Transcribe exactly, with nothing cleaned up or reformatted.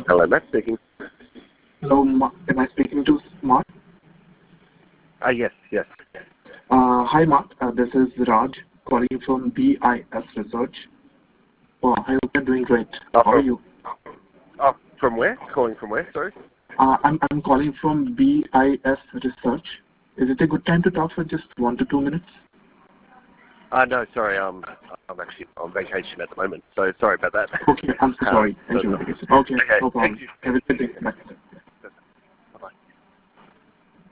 Hello, Matt speaking. Hello, Ma- am I speaking to Mark? Uh, yes, yes. Uh, hi, Mark. Uh, this is Raj calling from B I S Research. Oh, I hope you're doing great. Uh, How from, are you? Uh, from where? Calling from where, sorry? Uh, I'm, I'm calling from B I S Research. Is it a good time to talk for just one to two minutes? Uh, no, sorry, um, I'm actually on vacation at the moment, so sorry about that. Okay, I'm so sorry. Um, Thank so, you. Okay, okay, no problem. thank you. Have a good day. Bye.